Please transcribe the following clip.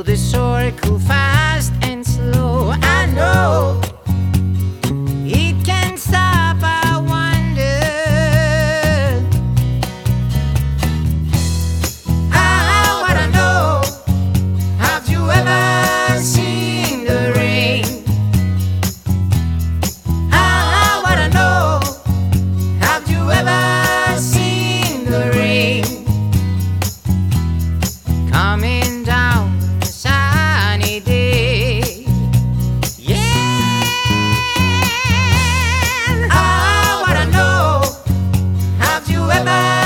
the circle fast and slow. I know it can stop, I wonder. I wanna know, have you ever seen the rain? I wanna know, have you ever seen the rain coming down on a sunny day? Yeah, I wanna know, have you ever